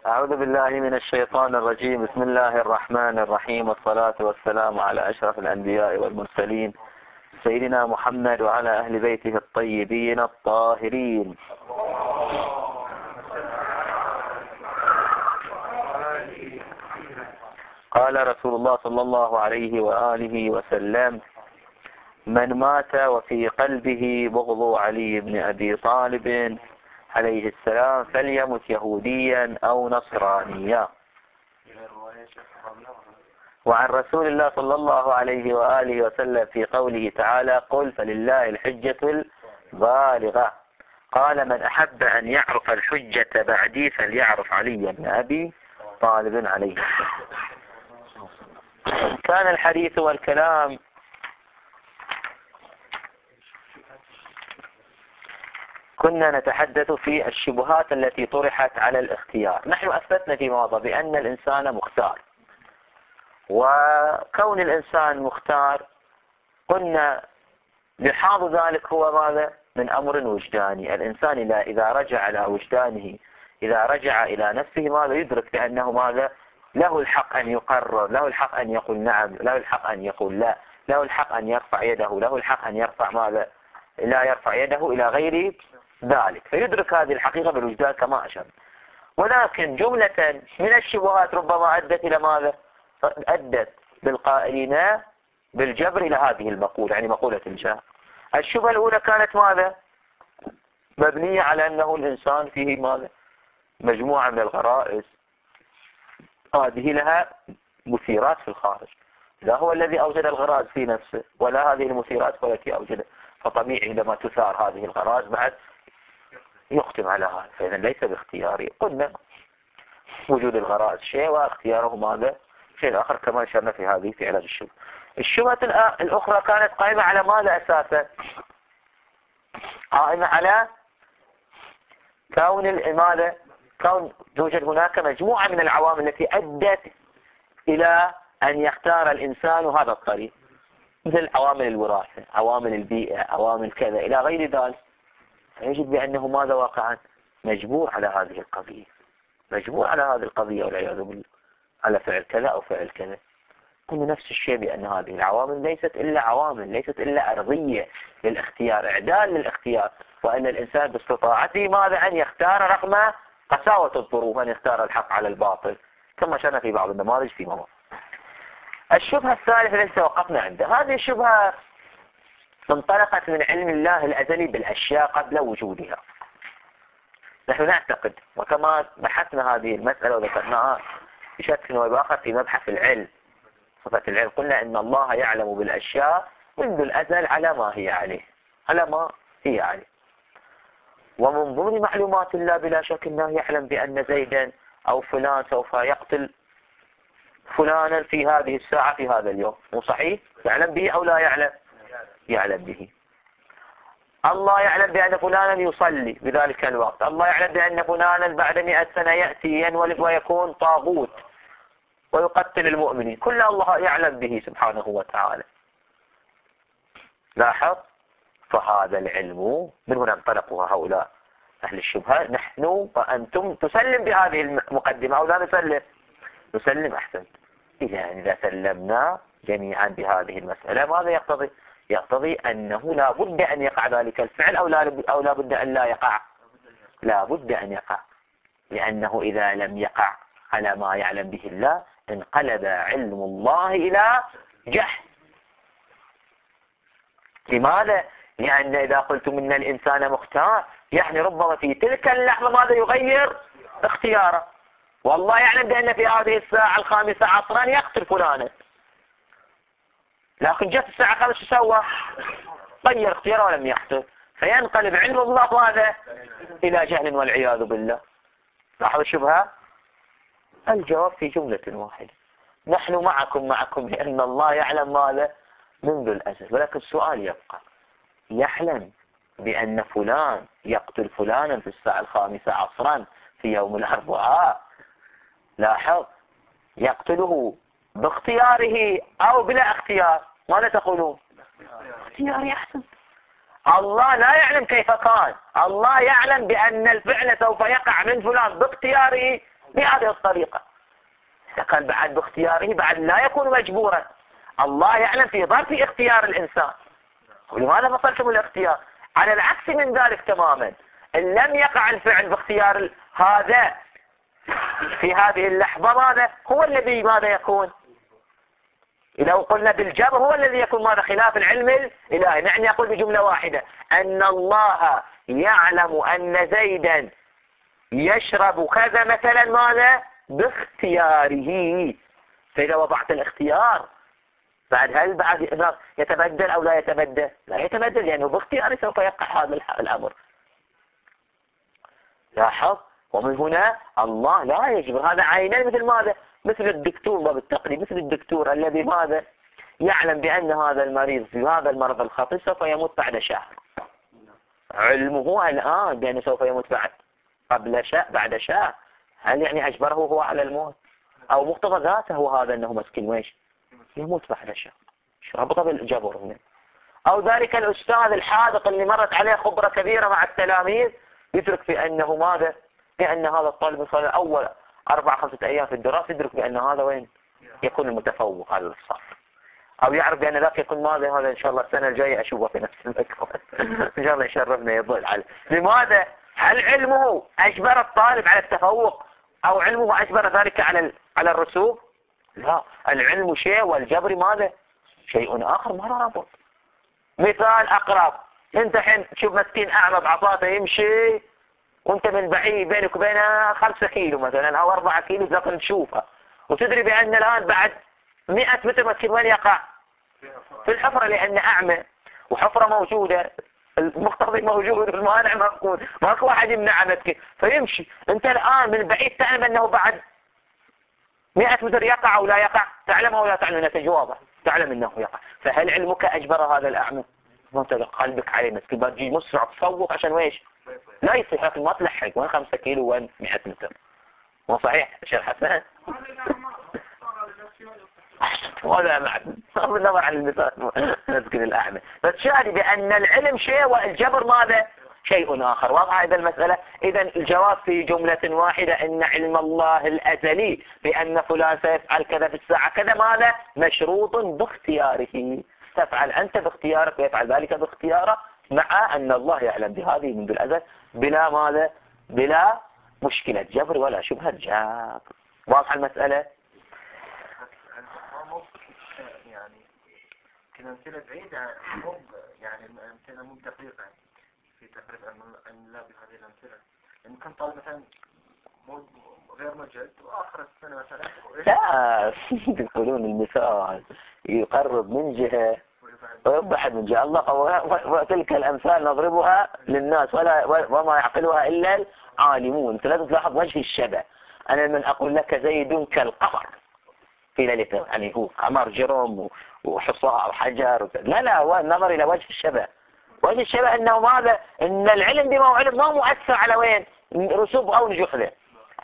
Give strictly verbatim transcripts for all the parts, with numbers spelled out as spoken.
أعوذ بالله من الشيطان الرجيم. بسم الله الرحمن الرحيم، والصلاة والسلام على أشرف الأنبياء والمرسلين سيدنا محمد وعلى أهل بيته الطيبين الطاهرين. قال رسول الله صلى الله عليه وآله وسلم: من مات وفي قلبه بغض علي بن أبي طالب عليه السلام فليمت يهوديا أو نصرانيا. وعن رسول الله صلى الله عليه وآله وسلم في قوله تعالى: قل فلله الحجة البالغة. قال: من أحب أن يعرف الحجة بعدي فليعرف علي بن أبي طالب عليه السلام. كان الحديث والكلام كنا نتحدث في الشبهات التي طرحت على الاختيار. نحن أثبتنا في مواضع بأن الإنسان مختار، وكون الإنسان مختار قلنا لحاظ ذلك هو ماذا؟ من أمر وجداني. الإنسان إذا رجع إلى وجدانه، إذا رجع إلى نفسه، ماذا يدرك بأنه ماذا؟ له الحق أن يقرر، له الحق أن يقول نعم، له الحق أن يقول لا، له الحق أن يرفع يده، له الحق أن يرفع ماذا؟ لا يرفع يده إلى غير ذلك. فيدرك هذه الحقيقة بالوجدان كما أشرت. ولكن جملة من الشبهات ربما أدت إلى ماذا؟ أدت بالقائلين بالجبر إلى هذه المقولة، يعني مقولة الجهل. الشبهة الأولى كانت ماذا؟ مبنية على أنه الإنسان فيه ماذا؟ مجموعة من الغرائز، هذه لها مثيرات في الخارج، لا هو الذي أوجد الغرائز في نفسه، ولا هذه المثيرات التي أوجدها. فطبيعي عندما تثار هذه الغرائز بعد يختم على هذا، فإذا ليس باختياري. قلنا وجود الغرائز شيء واختياره ماذا؟ شيء آخر، كما أشرنا في هذه في علاج الشبهة. الشبهة الأخرى كانت قائمة على ماذا أساسا؟ قائمة على كون ماذا؟ كون توجد هناك مجموعة من العوامل التي أدت إلى أن يختار الإنسان هذا الطريق، مثل عوامل الوراثة، عوامل البيئة، عوامل كذا إلى غير ذلك. فيجب بأنه ماذا واقعا؟ مجبور على هذه القضية، مجبور على هذه القضية والعياذ بالله، على فعل كذا أو فعل كذا. قلنا نفس الشيء، بأن هذه العوامل ليست إلا عوامل، ليست إلا أرضية للاختيار، إعداد للاختيار، وأن الإنسان باستطاعته ماذا؟ أن يختار رغم قساوة الظروف، أن يختار الحق على الباطل، كما شرنا في بعض النماذج في مواضع. الشبهة الثالثة التي وقفنا عندها، هذه الشبهة انطلقت من علم الله الأزلي بالأشياء قبل وجودها. نحن نعتقد، وكما بحثنا هذه المسألة وذكرناها بشكل وبآخر في مبحث العلم، صفة العلم، قلنا إن الله يعلم بالأشياء منذ الأزل على ما هي عليه، على ما هي عليه. ومن ضمن معلومات الله بلا شك أنه يعلم بأن زيدا أو فلان سوف يقتل فلانا في هذه الساعة في هذا اليوم، مو صحيح؟ يعلم به أو لا يعلم؟ يعلم به. الله يعلم بأن فلانا يصلي بذلك الوقت، الله يعلم بأن فلانا بعد مئة سنة يأتي ينولد ويكون طاغوت ويقتل المؤمنين، كل الله يعلم به سبحانه وتعالى. لاحظ، فهذا العلم من هنا انطلقوا هؤلاء أهل الشبهة. نحن وأنتم تسلم بهذه المقدمة أو لا نسلم؟ نسلم. أحسن. إذا إذا سلمنا جميعا بهذه المسألة، ماذا يقتضي؟ يقتضي أنه لا بد أن يقع ذلك الفعل أو لا أو لا بد أن لا يقع؟ لا بد أن يقع، لأنه إذا لم يقع على ما يعلم به الله انقلب علم الله إلى جهل. لماذا؟ لأن إذا قلتم إن الإنسان مختار، يعني ربما في تلك اللحظة ماذا يغير اختياره. والله يعلم بأن في هذه الساعة الخامسة عصرا يقتل فلانا، لكن جت الساعة الخامسة شو سوى؟ غير اختياره ولم يقتل، فينقلب علم الله هذا إلى جهل والعياذ بالله. لاحظوا الشبهة؟ الجواب في جملة واحدة، نحن معكم معكم لأن الله يعلم ماذا؟ منذ الأزل. ولكن السؤال يبقى، يعلم بأن فلان يقتل فلانا في الساعة الخامسة عصرا في يوم الأربعاء، لاحظ، يقتله باختياره أو بلا اختيار؟ ماذا تقولون؟ اختياري أحسن. الله لا يعلم كيف كان، الله يعلم بأن الفعل سوف يقع من فلان باختياره بهذه الطريقة. إذا كان بعد باختياره بعد لا يكون مجبورا. الله يعلم في ظرف اختيار الإنسان، ولماذا فصلتم الاختيار؟ على العكس من ذلك تماما، إن لم يقع الفعل باختيار هذا في هذه اللحظة ماذا هو الذي ماذا يكون؟ إذا قلنا بالجبر هو الذي يكون ماذا خلاف العلم الإلهي. نعني يقول بجملة واحدة أن الله يعلم أن زيدا يشرب كذا مثلا ماذا باختياره. فإذا وضعت الاختيار بعد هل بعد يتبدل أو لا يتبدل؟ لا يتبدل، لأنه باختياره سوف يقع هذا الأمر. لاحظ، ومن هنا الله لا يجبر. هذا عينين مثل ماذا؟ مثل الدكتور بالتقريب، مثل الدكتور الذي ماذا يعلم بأن هذا المريض في هذا المرض الخطير سوف يموت بعد شهر، علمه الآن بأنه سوف يموت بعد قبل شهر بعد شهر، هل يعني أجبره هو على الموت؟ أو مقتضى ذاته هذا أنه مسكين ويش يموت بعد شهر، شو ربطه بالجبر هنا؟ أو ذلك الأستاذ الحاذق اللي مرت عليه خبرة كبيرة مع التلاميذ يدرك بأنه ماذا؟ بأن هذا الطالب صار أول أربع خمسة أيام في الدراسة يدرك بأن هذا وين يكون المتفوق على الصف، أو يعرف بأن ذاك يكون ماذا هذا إن شاء الله السنة الجاية أشوفه في نفس المكان إن شاء الله يشرفنا يضل عليه. لماذا؟ هل علمه أجبر الطالب على التفوق أو علمه أجبر ذلك على على الرسوب؟ لا، العلم شيء والجبر ماذا شيء آخر ما رابط. مثال أقرب، انت حين تشوف مسكين أعمى بعصاته يمشي وانت من بعيد بينك وبينه خمسة كيلو مثلا او أربعة كيلو لكن تشوفه، وتدري بأن الآن بعد مئة متر مسكين وين يقع؟ في الحفرة، لأن أعمى وحفرة موجودة، المقتضي موجود والمانع مفقود، ماكو واحد يمنع مسكين فيمشي. انت الآن من بعيد تعلم أنه بعد مئة متر يقع أو لا يقع؟ تعلم أو لا تعلم؟ نتيجة واضح، تعلم أنه يقع. فهل علمك أجبر هذا الأعمى؟ وانت قلبك عليه مسكين بتجي مسرع تصوف عشان ويش؟ لا يصيح، لكن ما تلحق وين خمسة كيلو وين مئة متر. مو صحيح شيخ حسن؟ ولا بعد صار النظر عن المثال نذكر الأعمى. بس شاهد بأن العلم شيء والجبر ماذا شيء آخر. واضح هذا المسألة؟ إذا الجواب في جملة واحدة أن علم الله الأزلي بأن فلان سيفعل كذا في الساعة كذا ماذا مشروط باختياره. تفعل أنت باختيارك ويفعل ذلك باختياره، مع أن الله يعلم بهذه منذ الأزل بلا ماذا بلا مشكلة جبر ولا شبهة جبر. واضح المسألة؟ يعني كنا أمثلة بعيدة مو يعني أمثلة مو دقيقة في تقريب أن لا بهذه الأمثلة، إن كان طالب مثلا مو غير مجد وآخر السنة مثلا لا يقولون المثال يقرب من جهة ويبحث من جهة الله، وتلك الأمثال نضربها للناس ولا وما يعقلها إلا العالمون. أنت لازم تلاحظ وجه الشبه. أنا من أقول لك زيد كالقمر في ليلة، يعني هو قمر جرم وحصاء وحجر، لا لا هو النظر إلى وجه الشبه. وجه الشبه أنه ماذا؟ أن العلم بما هو علم ما مؤثر على وين رسوب أو نجوح له.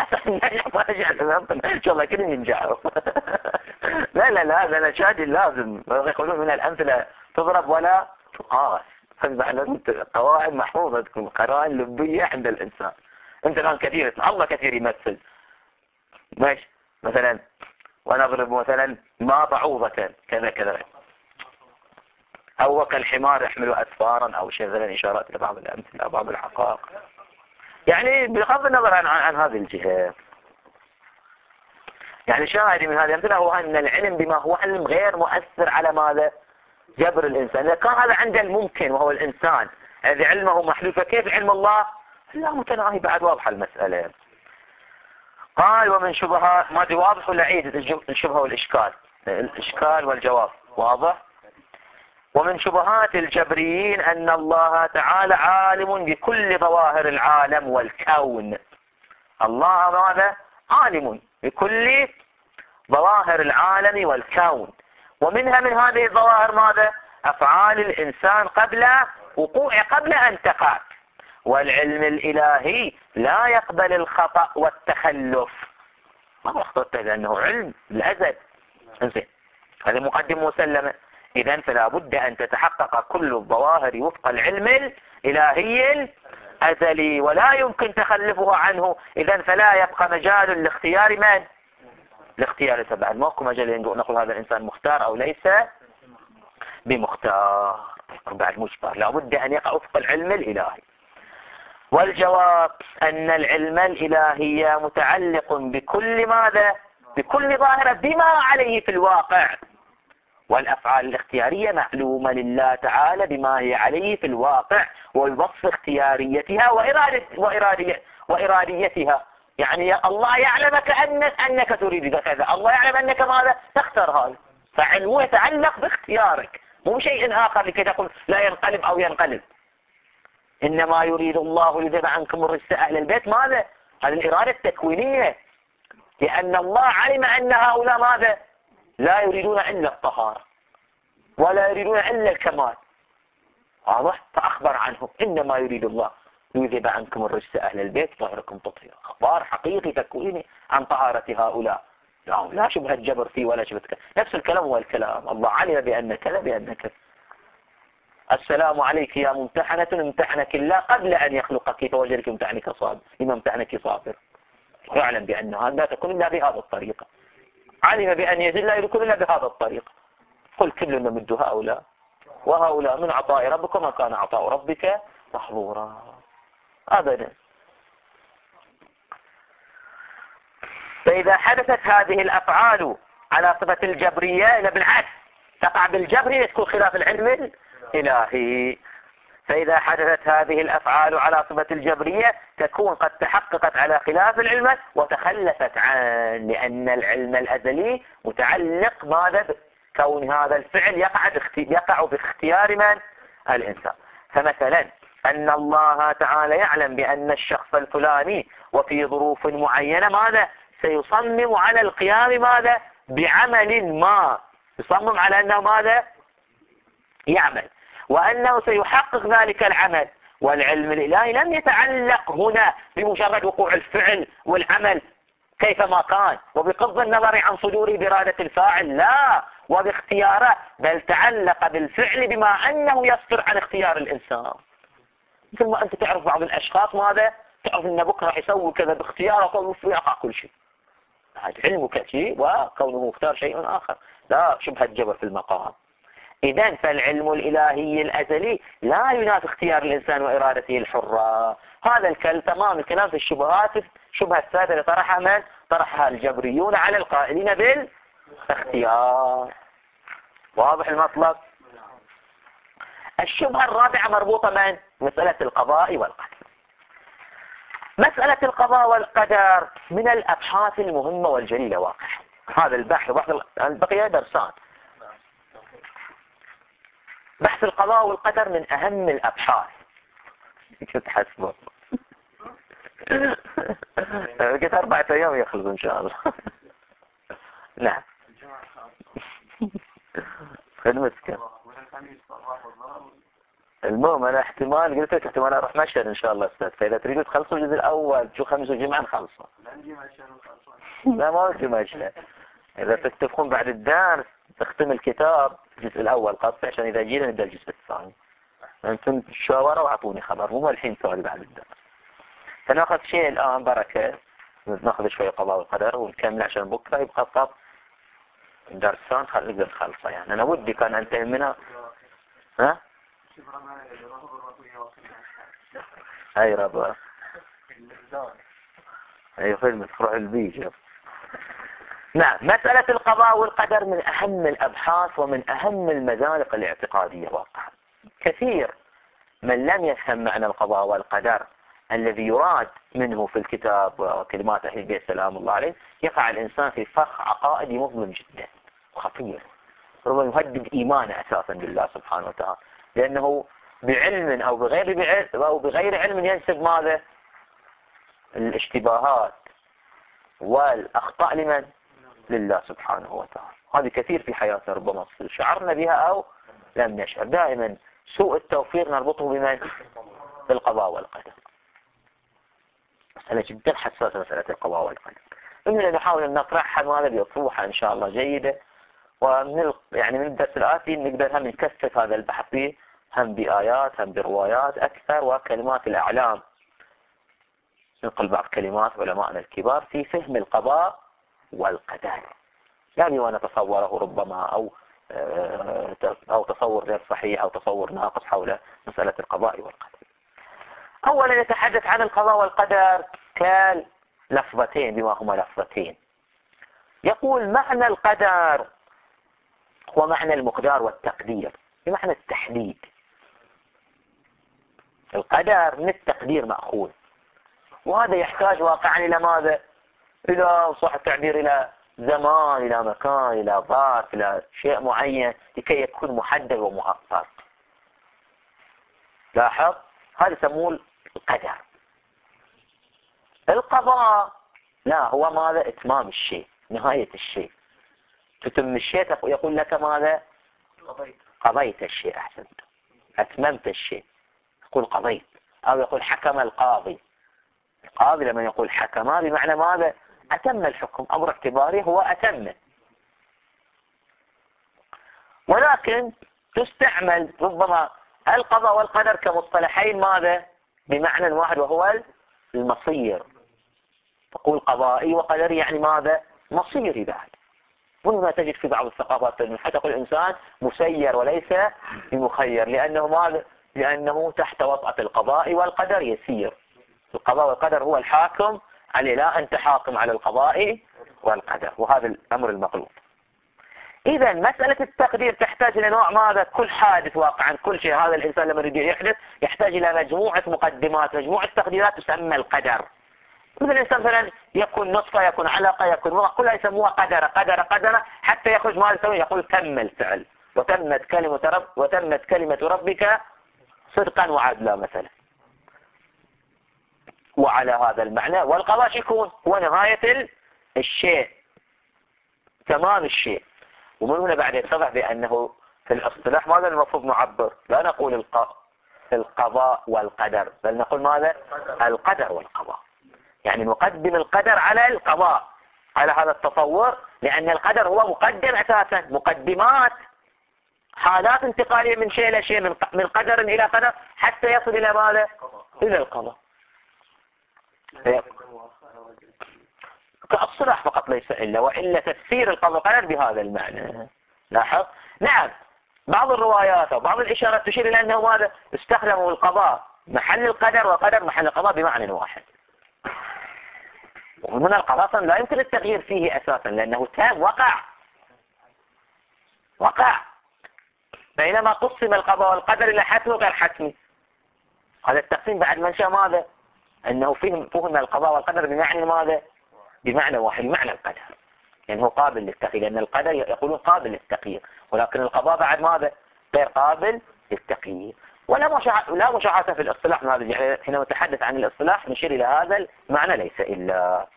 إن شاء الله كل ننجحوا. لا لا لا هذا شادي لازم يقولون من الأمثلة تضرب ولا تقاس. قواعد محفوظة تكون قرائن لبية عند الإنسان. أنت الآن كثير الله كثير يمثل ماشي مثلا، ونضرب مثلا ما بعوضة كذا كذا، أو كالحمار يحمل أسفارا أو شيء مثلا، إشارات إلى بعض الأمثلة أو بعض الحقائق، يعني بغض النظر عن, عن, عن هذه الجهة. يعني شاهدي من هذه الأمثلة هو أن العلم بما هو علم غير مؤثر على ماذا جبر الإنسان. إذا كان هذا عند الممكن وهو الإنسان الذي علمه محدود، فكيف علم الله لا متناهي؟ بعد واضحة المسألة. قال ومن شبهة ما دي واضح ولا عيد الشبهة والإشكال؟ الإشكال والجواب واضح. ومن شبهات الجبريين أن الله تعالى عالم بكل ظواهر العالم والكون. الله ماذا عالم بكل ظواهر العالم والكون، ومنها من هذه الظواهر ماذا أفعال الإنسان قبل وقوع قبل أن تقع. والعلم الإلهي لا يقبل الخطأ والتخلف. ما أخطأت لأنه علم الأزل. هذا مقدم مسلمة. إذن فلا بد أن تتحقق كل الظواهر وفق العلم الإلهي أزلي ولا يمكن تخلفه عنه، إذا فلا يبقى مجال لاختيار من؟ لاختيار تبع. ماكو مجال نقول هذا الإنسان مختار أو ليس بمختار، بعد مجبر، لابد أن يقع وفق العلم الإلهي. والجواب أن العلم الإلهي متعلق بكل ماذا؟ بكل ظاهرة بما عليه في الواقع، والأفعال الاختيارية معلومة لله تعالى بما هي عليه في الواقع وبوصف اختياريتها وإرادة وإرادية وإراديتها. يعني الله يعلمك أنك, أنك تريد كذا، الله يعلم أنك ماذا تختار هذا، فعلمه يتعلق باختيارك مو شيء آخر لكي تقول لا ينقلب أو ينقلب. إنما يريد الله ليذهب عنكم الرجس أهل البيت، ماذا؟ هذه الإرادة التكوينية، لأن الله علم أن هؤلاء ماذا؟ لا يريدون إلا الطهارة ولا يريدون إلا الكمال، واضح؟ فأخبر عنهم إنما يريد الله ليذهب عنكم الرجس أهل البيت طهركم تطهيرا. أخبار حقيقي تكويني عن طهارة هؤلاء، لا, لا شبهة جبر فيه ولا شبهة كذا. نفس الكلام هو الكلام، الله علم بأن كذا بأن كذا. السلام عليك يا ممتحنة، امتحنك الله قبل أن يخلقك فوجدك امتحنك صابر، لما امتحنك صابر، يعلم بأن هذا لا تكون إلا بهذا الطريقة، علم بأن يزل لا يكون إلا بهذا الطريقة. قل كل نمد هؤلاء وهؤلاء من عطاء ربك وما كان عطاء ربك محظورا أبدا. فإذا حدثت هذه الأفعال على صفة الجبرية إلى بالعكس تقع بالجبر تكون خلاف العلم الإلهي. فإذا حدثت هذه الأفعال على صفة الجبرية تكون قد تحققت على خلاف العلم وتخلفت عن، لأن العلم الأزلي متعلق ماذا؟ كون هذا الفعل يقع يقع باختيار من؟ الإنسان. فمثلا أن الله تعالى يعلم بأن الشخص الفلاني وفي ظروف معينة ماذا؟ سيصمم على القيام ماذا؟ بعمل ما، يصمم على أنه ماذا؟ يعمل، وأنه سيحقق ذلك العمل، والعلم الإلهي لم يتعلق هنا بمجرد وقوع الفعل والعمل كيفما كان وبغض النظر عن صدوره بإرادة الفاعل، لا، وباختياره، بل تعلق بالفعل بما أنه يصدر عن اختيار الإنسان. مثل ما أنت تعرف بعض الأشخاص ماذا؟ تعرف أن بكرة راح يسوي كذا باختياره ويقع كل شيء، هذا علمك شيء وكونه اختار شيء آخر، لا شبهة جبر في المقام. إذن فالعلم الإلهي الأزلي لا ينافي اختيار الإنسان وإرادته الحرة. هذا الكلام تمام الكلام في الشبهات، شبهة الثالثة اللي طرحها من؟ طرحها الجبريون على القائلين بالاختيار. واضح المطلب؟ الشبهة الرابعة مربوطة من؟ مسألة القضاء والقدر. مسألة القضاء والقدر من الأبحاث المهمة والجليلة واقعا. هذا البحث البقية درسان. بحث القضاء والقدر من أهم الأبحاث. كنت حسبه قلت أربعة أيام يخلص إن شاء الله. نعم خدمتك. المهم أنا احتمال قلت لك احتمال أروح مشهد إن شاء الله أستاذ، فإذا تريدوا تخلصوا الجزء الأول شو خمس وجمعة نخلصه. لا ما في مشهد، إذا تتفقون بعد الدرس تختم الكتاب الجزء الأول قصة عشان إذا جينا نبدأ الجزء الثاني. أنتم تشاوروا وأعطوني خبر، مو الحين سؤال بعد الدرس. فناخذ شيء الآن بركة، ناخذ شوية قضاء والقدر ونكمل عشان بكرة يبقى فقط درسان خلينا نقدر نخلصه. يعني أنا ودي كان أنتهي منها. ها؟ هاي ربا. أي خدمة فروع البيج. نعم، مسألة القضاء والقدر من أهم الأبحاث ومن أهم المزالق الاعتقادية واقعا. كثير من لم يفهم معنى القضاء والقدر الذي يراد منه في الكتاب وكلمات أهل البيت سلام الله عليه، يقع الإنسان في فخ عقائدي مظلم جدا وخطير، ربما يهدد إيمانه أساسا بالله سبحانه وتعالى، لأنه بعلم أو بغير بعلم أو بغير علم ينسب ماذا؟ الاشتباهات والأخطاء لمن؟ لله سبحانه وتعالى. هذه كثير في حياتنا ربما شعرنا بها أو لم نشعر. دائما سوء التوفيق نربطه بمن؟ بالقضاء والقدر. مسألة جدا حساسة مسألة القضاء والقدر، إننا نحاول أن نطرحها وهذا بيطروحها إن شاء الله جيدة، ومن يعني من الدرس الآتي نقدر هم نكثف هذا البحث هم بآيات هم بروايات أكثر وكلمات الأعلام ننقل بعض كلمات علمائنا الكبار في فهم القضاء والقدر، يعني ونتصوره ربما أو أو تصور غير صحيح أو تصور ناقص حول مسألة القضاء والقدر. أولا نتحدث عن القضاء والقدر كلفظتين بما هما لفظتين. يقول معنى القدر هو معنى المقدار والتقدير، بمعنى التحديد. القدر من التقدير مأخوذ، وهذا يحتاج واقعا إلى ماذا؟ إلى صح التعبير إلى زمان، إلى مكان، إلى ظرف، إلى شيء معين لكي يكون محدد ومؤطر. لاحظ، هذا يسموه القدر. القضاء لا، هو ماذا؟ إتمام الشيء، نهاية الشيء، تتم الشيء، يقول لك ماذا؟ قضيت الشيء، أحسنت، أتممت الشيء، يقول قضيت. أو يقول حكم القاضي. القاضي لما يقول حكم بمعنى ماذا؟ أتم الحكم، أمر اعتباري هو أتم. ولكن تستعمل ربما القضاء والقدر كمصطلحين ماذا؟ بمعنى واحد، وهو المصير. تقول قضائي وقدري يعني ماذا؟ مصيري بعد. وهنا تجد في بعض الثقافات حتى يقول الإنسان مسير وليس بمخير، لأنه ماذا؟ لأنه تحت وطأة القضاء والقدر يسير. القضاء والقدر هو الحاكم عليه، لا أنت حاكم على القضاء والقدر، وهذا الأمر المطلوب. إذا مسألة التقدير تحتاج إلى نوع ماذا؟ كل حادث واقعا، كل شيء هذا الإنسان لما يريد يحدث يحتاج إلى مجموعة مقدمات، مجموعة تقديرات تسمى القدر. مثل الإنسان مثلا يكون نطفة، يكون علقة، يكون مضغة، كلها يسموها قدر قدر قدر، حتى يخرج ماذا يسوي؟ يقول تم الفعل، وتمت كلمة رب وتمت كلمة ربك صدقا وعدلا مثلا. وعلى هذا المعنى والقضاء يكون هو نهاية الشيء، تمام الشيء. ومن هنا بعد يتضح بأنه في الاصطلاح ماذا المفروض نعبر؟ لا نقول الق... القضاء والقدر، بل نقول ماذا؟ القدر والقضاء. يعني نقدم القدر على القضاء، على هذا التصور، لأن القدر هو مقدم أساسا، مقدمات، حالات انتقالية من شيء إلى شيء، من قدر إلى قدر، حتى يصل إلى ماذا؟ إلى القضاء. كالصلاح فقط ليس إلا، وإلا تفسير القضاء والقدر بهذا المعنى. لاحظ، نعم بعض الروايات أو بعض الإشارات تشير إلى أنه ماذا؟ استخدموا القضاء محل القدر وقدر محل القضاء بمعنى واحد. ومن هنا القضاء لا يمكن التغيير فيه أساسا، لأنه تام، وقع وقع بينما قسم القضاء والقدر إلى حتمي وغير حتمي. هذا التقسيم بعد منشأ ماذا؟ أنه فهم فهم القضاء والقدر بمعنى ماذا؟ بمعنى واحد، بمعنى القدر، يعني هو قابل للتغيير، لأن القدر يقولون قابل للتغيير، ولكن القضاء بعد ماذا؟ غير قابل للتغيير. ولا مشاعة لا مشاعة في الاصطلاح من هذا، يعني حينما نتحدث عن الاصطلاح نشير إلى هذا المعنى ليس إلا.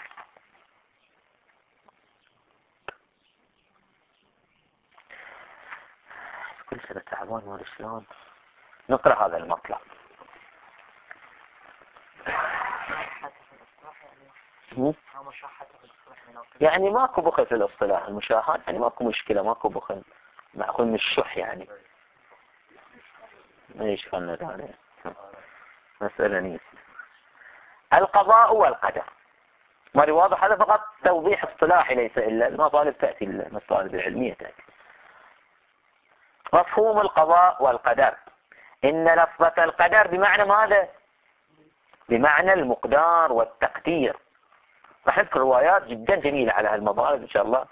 كل سنة تعبان ما شلون نقرأ هذا المطلب. يعني ماكو بخل في الاصطلاح، المشاهد يعني ماكو مشكلة، ماكو بخل، مأخذ من الشح يعني. ايش خلنا تعالى مسألة نيس. القضاء والقدر ما واضح، هذا فقط توضيح اصطلاحي ليس إلا، المطالب تأتي، المطالب العلمية تأتي. مفهوم القضاء والقدر، إن لفظة القدر بمعنى ماذا؟ بمعنى المقدار والتقدير. راح نذكر روايات جدا جميلة على هالمطالب إن شاء الله.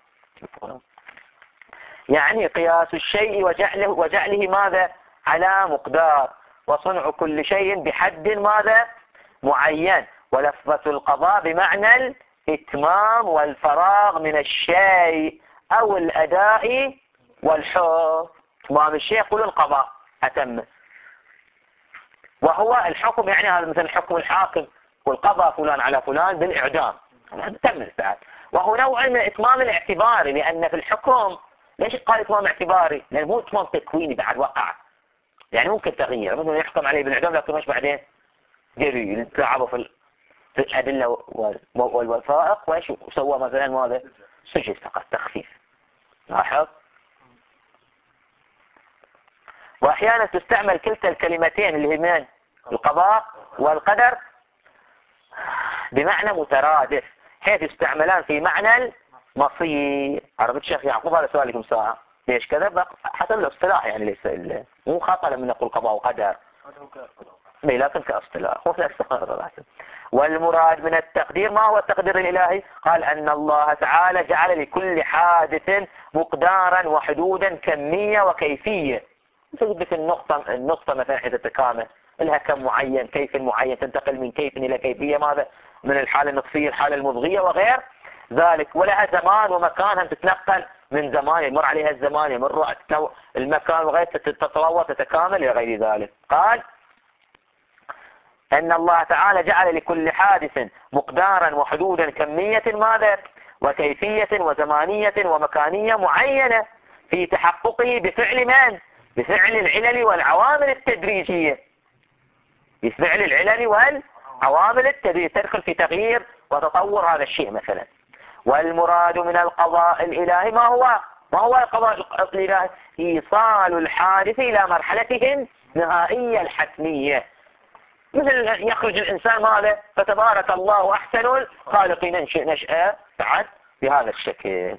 يعني قياس الشيء وجعله, وجعله ماذا؟ على مقدار، وصنع كل شيء بحد ماذا؟ معين. ولفظة القضاء بمعنى الإتمام والفراغ من الشيء أو الأداء والحكم. إتمام الشيء يقول القضاء أتم، وهو الحكم، يعني هذا مثل حكم الحاكم والقضاء فلان على فلان بالإعدام، تم الفعل. وهو نوع من الإتمام الاعتباري، لأن في الحكم ليش قال إتمام اعتباري؟ لأنه مو إتمام تكويني بعد وقع، يعني ممكن تغيير، مثلا يحكم عليه بالإعدام لكن مش بعدين جري تعبوا في الأدلة والوثائق وإيش وسوى مثلا ماذا؟ سجل فقط تخفيف. لاحظ. وأحيانا تستعمل كلتا الكلمتين اللي هي من القضاء والقدر بمعنى مترادف حيث يستعملان في معنى المصير. عرفت شيخ يعقوب؟ هذا سؤالكم ساعة ليش كذا حسب الاصطلاح، يعني ليس إلا مو خطأ لما نقول قضاء وقدر، لكن كاصطلاح. والمراد من التقدير ما هو التقدير الإلهي؟ قال أن الله تعالى جعل لكل حادث مقدارا وحدودا كمية وكيفية. تجد في النقطة النقطة مثلا حيث تتكامل لها كم معين، كيف معين، تنتقل من كيف إلى كيفية، ماذا من الحالة النطفية الحالة المضغية وغير ذلك. ولها زمان ومكان، هم تتنقل من زمان يمر عليها الزمان يمر المكان وغير، تتطور تتكامل إلى غير ذلك. قال أن الله تعالى جعل لكل حادث مقدارا وحدودا كمية ماذا وكيفية وزمانية ومكانية معينة في تحققه بفعل من؟ بفعل العلل والعوامل التدريجية، بفعل العلل والعوامل التدريجية تدخل في تغيير وتطور هذا الشيء مثلا. والمراد من القضاء الإلهي ما هو؟ ما هو القضاء الإلهي؟ إيصال الحادث إلى مرحلته النهائية الحتمية، مثل يخرج الإنسان ماذا؟ فتبارك الله أحسن الخالقين، ننشئ نشأة بعد بهذا الشكل.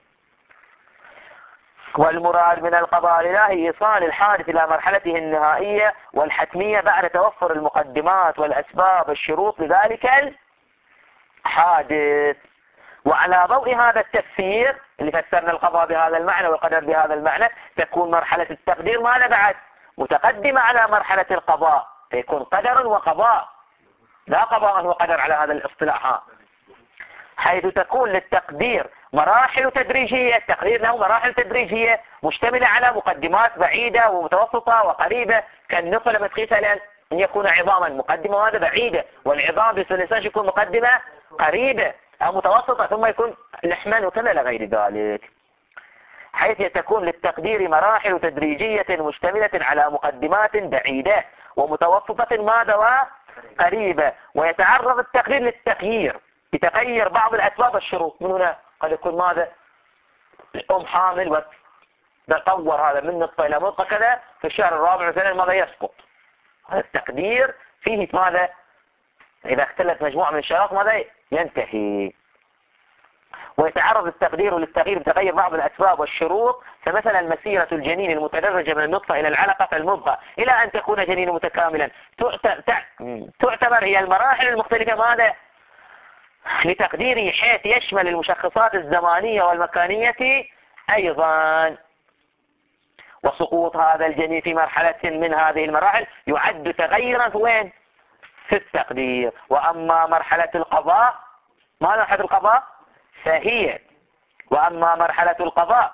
والمراد من القضاء الإلهي إيصال الحادث إلى مرحلته النهائية والحتمية بعد توفر المقدمات والأسباب الشروط لذلك الحادث. وعلى ضوء هذا التفسير اللي فسرنا القضاء بهذا المعنى والقدر بهذا المعنى، تكون مرحلة التقدير ماذا بعد؟ متقدمة على مرحلة القضاء، فيكون قدر وقضاء، لا قضاء وقدر على هذا الاصطلاح، حيث تكون للتقدير مراحل تدريجية. التقدير له مراحل تدريجية مشتملة على مقدمات بعيدة ومتوسطة وقريبة، كالنطفة لما تقيسها لأن يكون عظاما مقدمة وهذا بعيدة، والعظام في الإنسان يكون مقدمة قريبة أو متوسطة ثم يكون لحما وكذا لغير ذلك. حيث تكون للتقدير مراحل تدريجية مشتملة على مقدمات بعيدة ومتوسطة ماذا وقريبة، ويتعرض التقدير للتغيير يتغير بعض الأسباب الشروط. من هنا قد يكون ماذا الأم حامل وتطور هذا من نطفة إلى مضغة كذا، في الشهر الرابع مثلا ماذا يسقط. هذا التقدير فيه ماذا إذا اختلت مجموعة من الشرائط ماذا ينتهي. ويتعرض التقدير للتغيير بتغير بعض الأسباب والشروط، فمثلا مسيرة الجنين المتدرجة من النطفة إلى العلقة فالمضغة إلى أن تكون جنين متكاملا تعتبر هي المراحل المختلفة ماذا لتقديره، حيث يشمل المشخصات الزمانية والمكانية أيضا. وسقوط هذا الجنين في مرحلة من هذه المراحل يعد تغيرا في وين؟ في التقدير. وأما مرحلة القضاء، ما مرحلة القضاء؟ فهي وأما مرحلة القضاء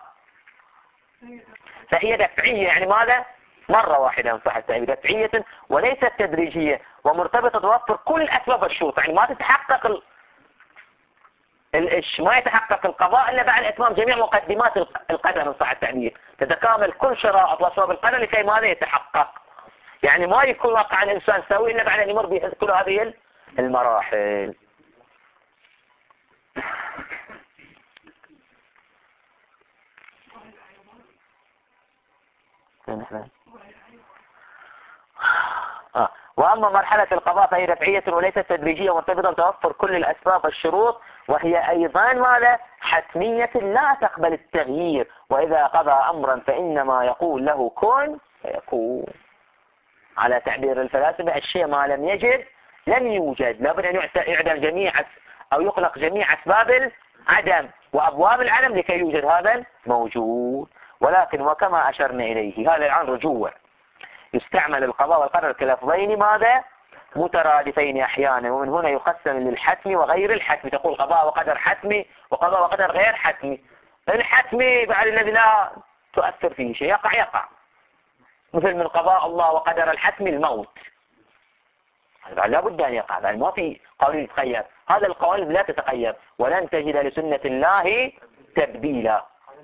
فهي دفعية، يعني ماذا؟ مرة واحدة انصح التعبير، دفعية وليست تدريجية، ومرتبطة توفر كل أسباب الشروط، يعني ما تتحقق ال... الإش ما يتحقق القضاء إلا بعد إتمام جميع مقدمات القدر انصح التعبير، تتكامل كل شرائط وأسباب القدر لكي ماذا يتحقق. يعني ما يكون واقع الإنسان سوي إلا بعد أن يمر بكل هذه المراحل. آه. وأما مرحلة القضاء فهي دفعية وليست تدريجية مرتبطة بتوفر كل الأسباب والشروط، وهي أيضا ماذا حتمية لا تقبل التغيير، وإذا قضى أمرا فإنما يقول له كن فيكون. على تعبير الفلاسفة الشيء ما لم يجد لم يوجد، لابد أن يعدم جميع أو يقلق جميع أسباب العدم وأبواب العدم لكي يوجد هذا موجود. ولكن وكما أشرنا إليه هذا الآن رجوع، يستعمل القضاء والقدر كلفظين ماذا مترادفين أحيانا، ومن هنا يقسم للحتمي وغير الحتمي. تقول قضاء وقدر حتمي وقضاء وقدر غير حتمي. الحتمي بعد الذي لا تؤثر فيه شيء يقع يقع، مثل من قضاء الله وقدر الحتمي الموت، هذا لا بد أن يقع، يعني ما في قوانين يتغير، هذا القوانين لا تتغير، ولن تجد لسنة الله تبديلا،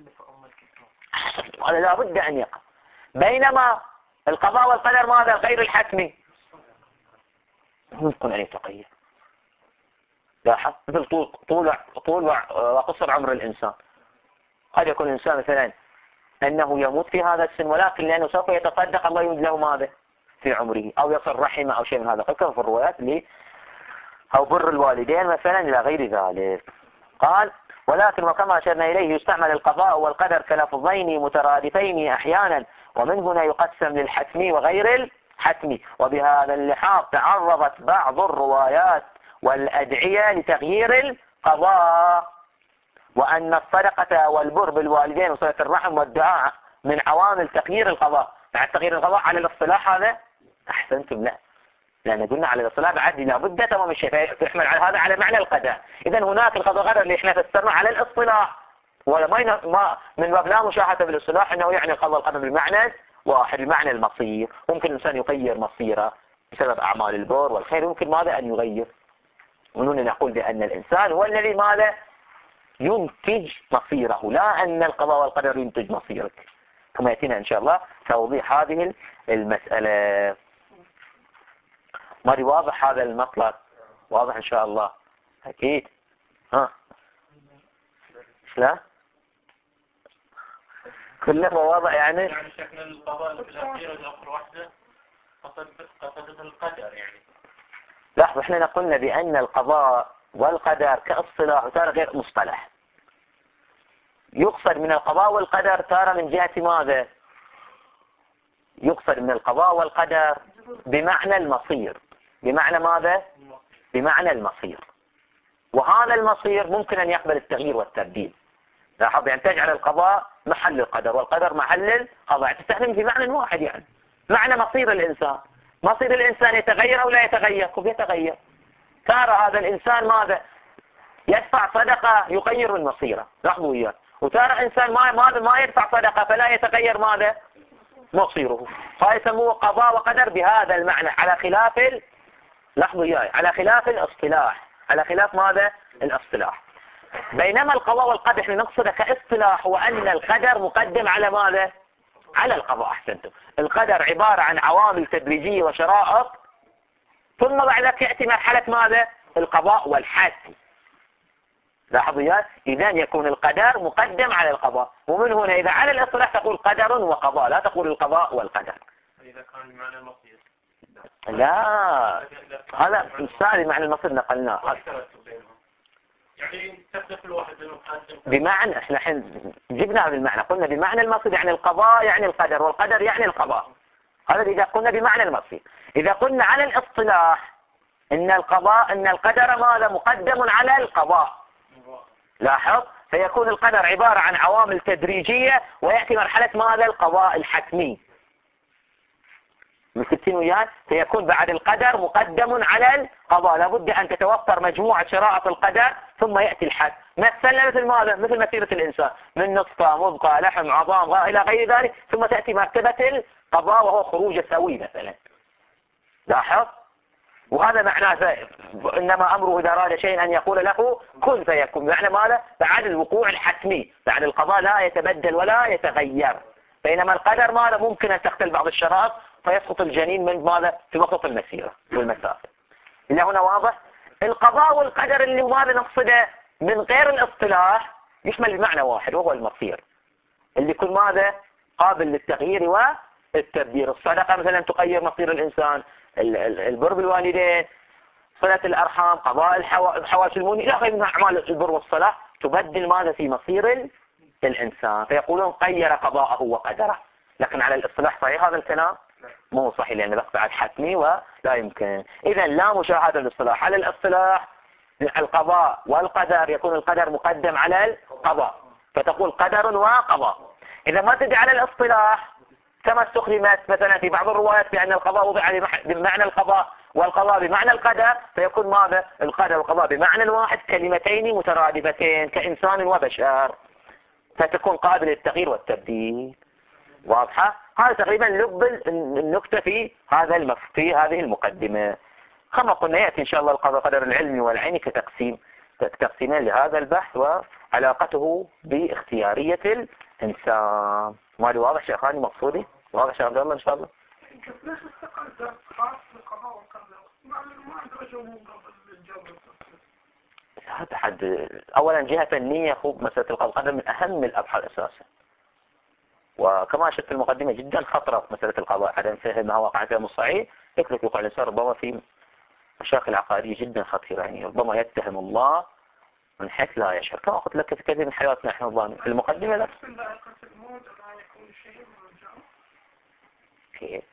هذا لا بد أن يقع. بينما القضاء والقدر ماذا غير الحتمي يمكن أن يتغير. لاحظ مثل طول طول طول وقصر عمر الإنسان، قد يكون الإنسان مثلا أنه يموت في هذا السن، ولكن لأنه سوف يتصدق الله يمد له ماذا في عمره، أو يصل رحمه أو شيء من هذا. قد كان في الروايات أو بر الوالدين مثلا إلى غير ذلك. قال ولكن وكما أشرنا إليه يستعمل القضاء والقدر كلفظين مترادفين أحيانا، ومن هنا يقسم للحتمي وغير الحتمي. وبهذا اللحاظ تعرضت بعض الروايات والأدعية لتغيير القضاء، وأن الصدقة والبر بالوالدين وصلة الرحم والدعاء من عوامل تغيير القضاء. بعد تغيير القضاء على الاصطلاح هذا أحسنتم، لا، لأن قلنا على الاصطلاح بعد لابد تمام الشيء يحمل على هذا على معنى القضاء. إذا هناك القضاء غير اللي احنا فسرنا على الاصطلاح، ولا ما من باب لا مشاهدة بالاصطلاح أنه يعني القضاء والقدر بالمعنى واحد، بمعنى المصير. ممكن الإنسان يغير مصيره بسبب أعمال البر والخير، ممكن ماذا أن يغير. ونحن نقول بأن الإنسان هو الذي ماذا ينتج مصيره، لا أن القضاء والقدر ينتج مصيرك. كما يأتينا إن شاء الله توضيح هذه المسألة. ما واضح هذا المطلب؟ واضح إن شاء الله؟ أكيد. ها لا كلما واضح يعني يعني شكل القضاء بالأخير الأخر واحدة قصد قصد القدر يعني. لاحظ احنا قلنا بأن القضاء والقدر كاصطلاح ترى غير مصطلح. يقصد من القضاء والقدر ترى من جهة ماذا؟ يقصد من القضاء والقدر بمعنى المصير. بمعنى ماذا؟ بمعنى المصير. وهذا المصير ممكن أن يقبل التغيير والتبديل. لاحظ يعني تجعل القضاء محل القدر والقدر محل القضاء، تستخدم في معنى واحد، يعني معنى مصير الإنسان. مصير الإنسان يتغير أو لا يتغير؟ كيف يتغير؟ ترى هذا الإنسان ماذا؟ يدفع صدقة يغير من مصيره، لاحظوا وياه. وترى إنسان ما ما ما يدفع صدقة فلا يتغير ماذا؟ مصيره. فيسموه قضاء وقدر بهذا المعنى، على خلاف ال... لاحظوا وياي، على خلاف الاصطلاح، على خلاف ماذا؟ الاصطلاح. بينما القضاء والقدر احنا نقصده كاصطلاح هو أن القدر مقدم على ماذا؟ على القضاء. أحسنتم. القدر عبارة عن عوامل تدريجية وشرائط، ثم بعد ذلك يأتي مرحلة ماذا؟ القضاء والحتم. لاحظوا يا إذا يكون القدر مقدم على القضاء، ومن هنا إذا على الاصطلاح تقول قدر وقضاء، لا تقول القضاء والقدر. إذا كان بمعنى المصير لا، هذا مثال معنى المصير نقلناه. يعني تختلف الواحد بمعنى احنا الحين جبناه بالمعنى، قلنا بمعنى المصير يعني القضاء يعني القدر، والقدر يعني القضاء. هذا إذا قلنا بمعنى المصير. إذا قلنا على الاصطلاح إن القضاء إن القدر ماذا؟ مقدم على القضاء. لاحظ، فيكون القدر عبارة عن عوامل تدريجية، ويأتي مرحلة ماذا؟ القضاء الحتمي. مكتين وياه؟ فيكون بعد القدر مقدم على القضاء. لابد أن تتوفر مجموعة شرائط القدر ثم يأتي الحد. مثلنا مثل ماذا؟ مثل مسيرة الإنسان من نطفة مضغة لحم عظام إلى غير ذلك، ثم تأتي مرتبة القضاء وهو خروج سوي مثلا. لاحظ، وهذا معناه إنما أمره إذا أراد شيئا أن يقول له كن فيكون. معنى ماذا؟ بعد الوقوع الحتمي، بعد القضاء لا يتبدل ولا يتغير. بينما القدر ماذا؟ ممكن أن تختل بعض الشرائط فيسقط الجنين من ماذا؟ في وسط المسيرة والمسافة. إلى هنا واضح؟ القضاء والقدر اللي ماذا نقصده من غير الاصطلاح يشمل المعنى واحد وهو المصير، اللي يكون ماذا؟ قابل للتغيير والتبديل. الصدقة مثلا تغير مصير الإنسان، البر بالوالدين، صلة الأرحام، قضاء الحواشي الموني إلى غير من أعمال البر والصلاة تبدل ماذا؟ في مصير الإنسان. فيقولون غير قضاءه وقدره. لكن على الاصطلاح صحيح هذا الكلام؟ مو صحيح، لأن بقى بعد حتمي ولا يمكن. إذا لا مشاهدة للاصطلاح. على الاصطلاح القضاء والقدر يكون القدر مقدم على القضاء، فتقول قدر وقضاء. إذا ما تدعي على الاصطلاح كما استخدمت مثلا في بعض الروايات بأن القضاء وضع بمعنى القضاء والقضاء بمعنى القدر، فيكون ماذا؟ القدر والقضاء بمعنى واحد، كلمتين مترادفتين كإنسان وبشر، فتكون قابل للتغيير والتبديل. واضحة؟ هذا تقريبا لب النكتة في هذا المف... في هذه المقدمة. كما قلنا يأتي إن شاء الله القضاء قدر العلم والعين كتقسيم تقسيمين لهذا البحث وعلاقته باختيارية الإنسان. ما هذا واضح شيخاني مقصودي؟ واضح شيخ عبد الله إن شاء الله؟ هذا حد أولا جهة فنية خوب مسألة القضاء قدر من أهم الأبحاث أساسا، وكما أشرت في المقدمة جدا خطرة في مسألة القضاء، عدم فهمها واقع فيها مصعي يكلف يقع الإنسان ربما في مشاكل عقائدية جدا خطيرة، يعني ربما يتهم الله من حيث لا يشعر، كما قلت لك في كثير من حياتنا احنا الظالمين في المقدمة. لا كيف؟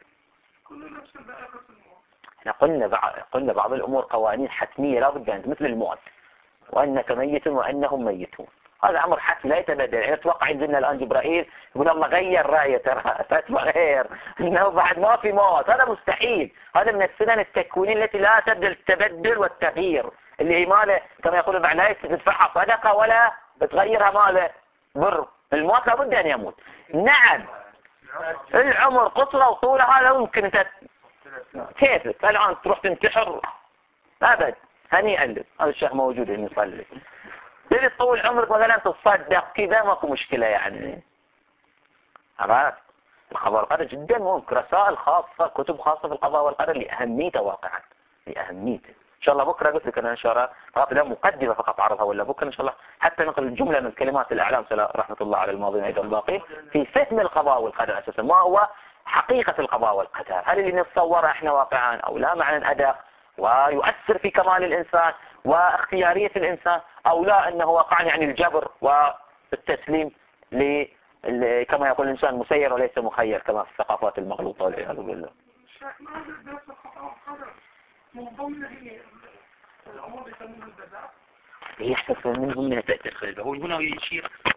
احنا قلنا بعض قلنا بعض الامور قوانين حتمية لا بد ان، مثل الموت، وانك ميت وانهم ميتون، هذا امر حتمي لا يتبدل. يعني اتوقع عندنا الان جبرائيل يقول الله غير رايه ترى فتوى غير انه بعد ما في موت، هذا مستحيل. هذا من السنن التكوينيه التي لا تبدل التبدل والتغيير، اللي هي ماله كما يقول بعد لا تدفعها صدقه ولا بتغيرها ماله بر. الموت لابد ان يموت. نعم العمر قصره وطوله هذا ممكن انت كيفك الان تروح تنتحر ابد هنيئا لك، هذا الشيء موجود انه يصلي تبي تطول عمرك مثلا تتصدق كذا ماكو مشكله يعني. عرفت؟ القضاء والقدر جدا ممكن، رسائل خاصه كتب خاصه في القضاء والقدر لاهميته واقعا لاهميته. ان شاء الله بكره قلت لك انا ان شاء الله فقط لا مقدمه فقط عرضها، ولا بكره ان شاء الله حتى نقل جمله من كلمات الاعلام رحمه الله على الماضين ايضا الباقي في فهم القضاء والقدر اساسا، ما هو حقيقه القضاء والقدر، هل اللي نتصوره احنا واقعا او لا معنى ادق ويؤثر في كمال الانسان واختياريه الانسان، او لا انه واقعا يعني الجبر والتسليم ل كما يقول الانسان مسير وليس مخير كما في الثقافات المغلوطه والعياذ بالله. يحتفل من ضمنها تأتي الخلبة. هو هنا يشير